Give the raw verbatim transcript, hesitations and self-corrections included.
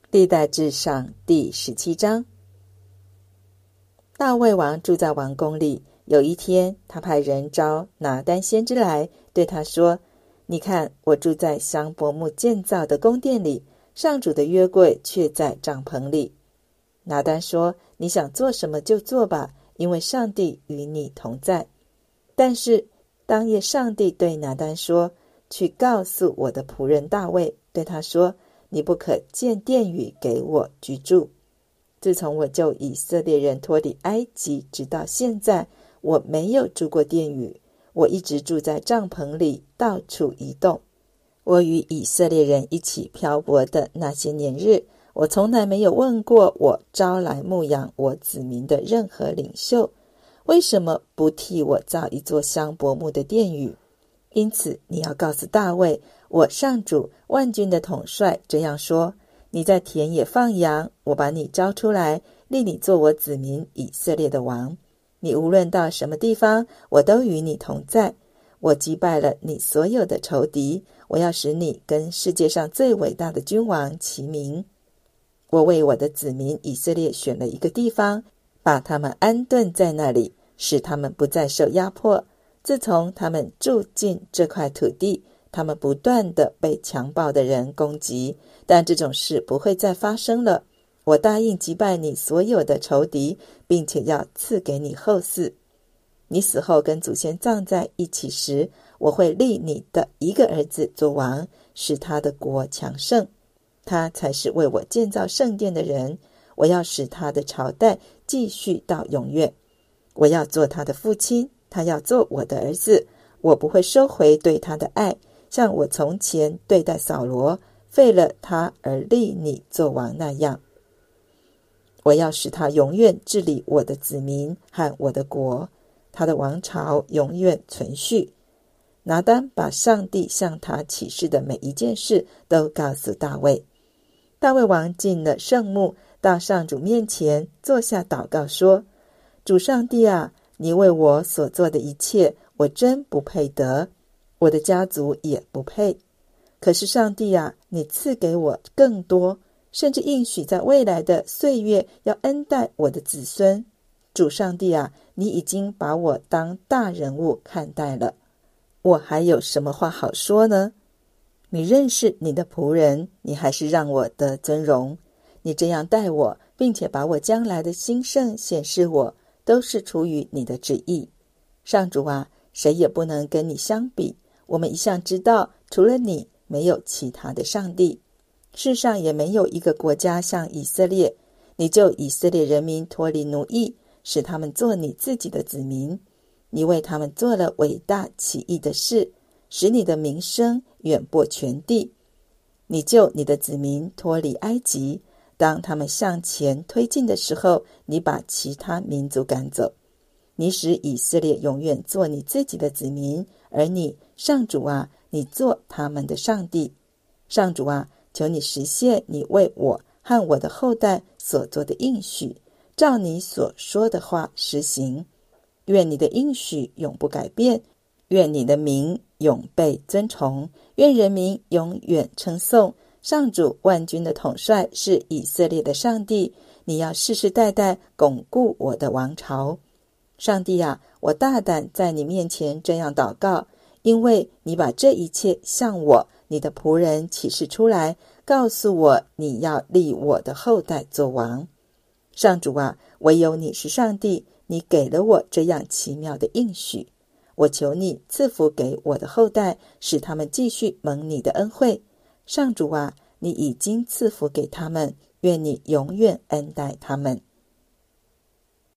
历代志上第十七章。大卫王住在王宫里，有一天他派人招拿单先知来，对他说：你看，我住在香柏木建造的宫殿里，上主的约柜却在帐篷里。拿单说：你想做什么就做吧，因为上帝与你同在。但是当夜上帝对拿单说：去告诉我的仆人大卫，对他说：你不可建殿宇给我居住。自从我救以色列人脱离埃及直到现在，我没有住过殿宇，我一直住在帐篷里，到处移动。我与以色列人一起漂泊的那些年日，我从来没有问过我招来牧养我子民的任何领袖，为什么不替我造一座香柏木的殿宇？因此你要告诉大卫，我上主万军的统帅这样说：你在田野放羊，我把你招出来，立你做我子民以色列的王。你无论到什么地方，我都与你同在。我击败了你所有的仇敌，我要使你跟世界上最伟大的君王齐名。我为我的子民以色列选了一个地方，把他们安顿在那里，使他们不再受压迫。自从他们住进这块土地，他们不断地被强暴的人攻击，但这种事不会再发生了。我答应击败你所有的仇敌，并且要赐给你后嗣。你死后跟祖先葬在一起时，我会立你的一个儿子做王，使他的国强盛。他才是为我建造圣殿的人，我要使他的朝代继续到永远。我要做他的父亲，他要做我的儿子，我不会收回对他的爱，像我从前对待扫罗，废了他而立你做王那样。我要使他永远治理我的子民和我的国，他的王朝永远存续。拿单把上帝向他启示的每一件事都告诉大卫。大卫王进了圣幕，到上主面前坐下祷告说：主上帝啊，你为我所做的一切，我真不配得，我的家族也不配。可是上帝啊，你赐给我更多，甚至应许在未来的岁月要恩待我的子孙。主上帝啊，你已经把我当大人物看待了，我还有什么话好说呢？你认识你的仆人，你还是让我得尊荣。你这样待我，并且把我将来的兴盛显示我，都是出于你的旨意。上主啊，谁也不能跟你相比。我们一向知道，除了你，没有其他的上帝。世上也没有一个国家像以色列。你救以色列人民脱离奴役，使他们做你自己的子民。你为他们做了伟大奇异的事，使你的名声远播全地。你救你的子民脱离埃及，当他们向前推进的时候，你把其他民族赶走。你使以色列永远做你自己的子民，而你，上主啊，你做他们的上帝。上主啊，求你实现你为我和我的后代所做的应许，照你所说的话实行。愿你的应许永不改变，愿你的名永被尊崇，愿人民永远称颂。上主万军的统帅是以色列的上帝，你要世世代代巩固我的王朝。上帝啊，我大胆在你面前这样祷告，因为你把这一切向我你的仆人启示出来，告诉我你要立我的后代做王。上主啊，唯有你是上帝，你给了我这样奇妙的应许。我求你赐福给我的后代，使他们继续蒙你的恩惠。上主啊，你已经赐福给他们，愿你永远恩待他们。